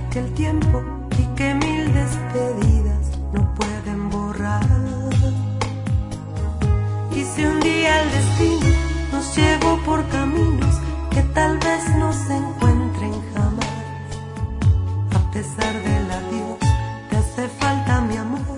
que el tiempo y que mil despedidas no pueden borrar. Y si un día el destino nos llevó por caminos que tal vez no se encuentren jamás, a pesar del adiós, te hace falta mi amor.